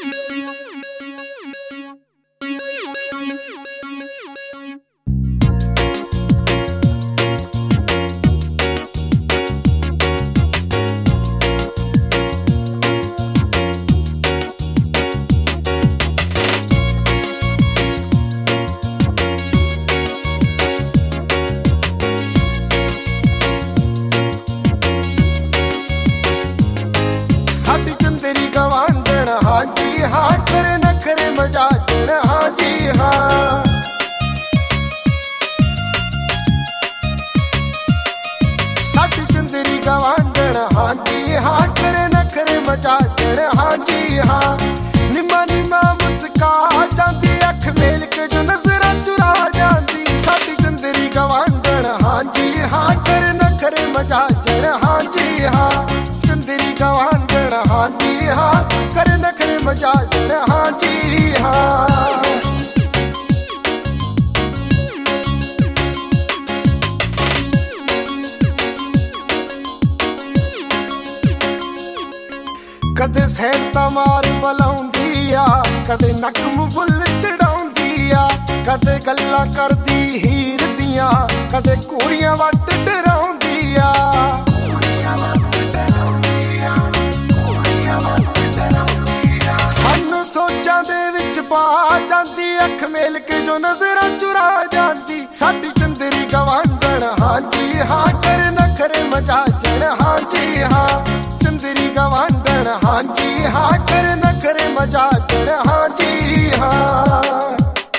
साडी चंदेरी गवांढण हाँ जी हाँ, करे नखरे मजाजण हाँ जी हाँ। साडी चंदेरी गवांढण हाँ जी हाँ, करे नखरे मजाजण हाँ जी हाँ। निम्मा निम्मा मुस्का जांदी अख मेल के जो नजरां चुरा जांदी। साडी चंदेरी गवांढण हाँ जी हाँ, करे नखरे मजाजण हाँ जी हाँ। चंदेरी गवांढण हाँ जी हाँ, करे नखरे मजाजण हाँ जी हाँ। कदे सैंता मार बलाउंदी आ, कदे नकम फुल चढ़ाउंदी आ। कदे गल्लां करदी हीर दियां, कदे कुड़ियां वट डराउंदी आ। सानू सोचां दे विच पा जांदी, अख मेल के जो नजरां चुरा जांदी। साडी चंदेरी गवांढण हाँ जी हाँ, करे नखरे मजाजण हाँ जी हाँ। चंदेरी गवांढण हाँ जी हाँ, करे नखरे मजाजण हाँ जी हाँ।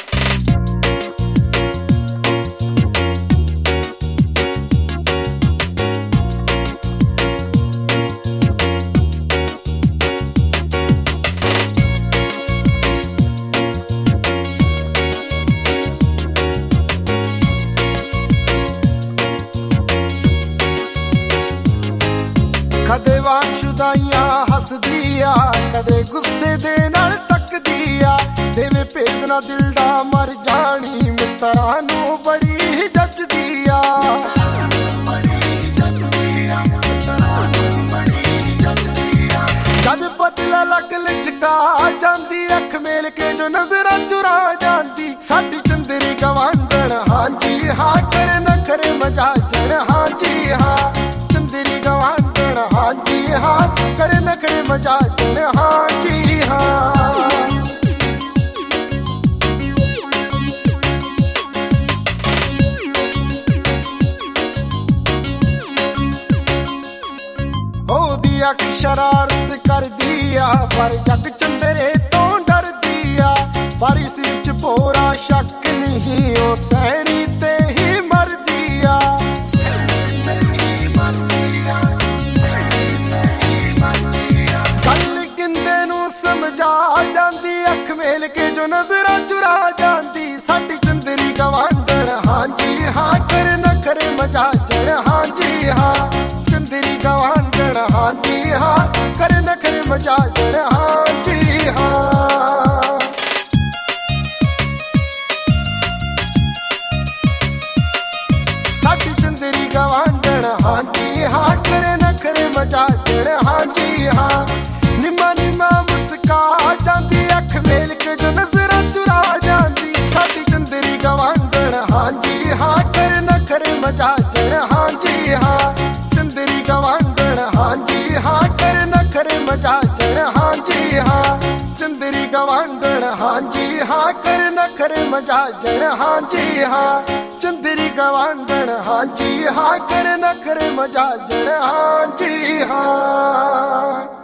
कदे वाशुदाइयां हसदी आ, कदे गुस्से दे नाल तकदी आ। देवे भेद ना दिल दा मर जानी, मित्तरां नूं बड़ी ही जचदी आ। जद बदला लग लिचका जांदी, अख मेल के जो नजरां चुरा जांदी। साडी चंदेरी गवांढण हाँ जी हाँ, करे नखरे मजाजण हाँ जी हाँ। चंदेरी गवांढण हाँ जी हाँ, करे नखरे मजाजण हाँ जी हाँ। ओदी अख शरारत करदी आ, पर जग चंदेरे तो डरदी आ। पर इस विच पूरा शक नहीं, ओ सैनी ते ही मरदी आ। गल गिंदे नूं समझा जांदी, अख मेल के जो नजरां चुरा जांदी। साडी चंदेरी गवांढण हाँ जी हाँ, करे नखरे मजाजण हाँ जी हाँ। चंदेरी गवांढण हाँ जी हाँ, करे नखरे मजाजण हाँ जी हाँ। साडी चंदेरी गवांढण हाँ जी हाँ, करे नखरे मजाजण हाँ जी हाँ। निम्मा निम्मा मुस्का जांदी, अख मेल के जो नजरां चुरा जांदी। साडी चंदेरी गवांढण हाँ जी हाँ, करे नखरे मजाजण हाँ जी हाँ। चंदेरी गवांढण हाँ जी हाँ, करे नखरे मजाजण हाँ जी हाँ। चंदेरी गवांढण हाँ जी हाँ, करे नखरे मजाजण हाँ जी हाँ। चंदेरी गवांढण हाँ जी हाँ, करे नखरे मजाजण हाँ जी हाँ।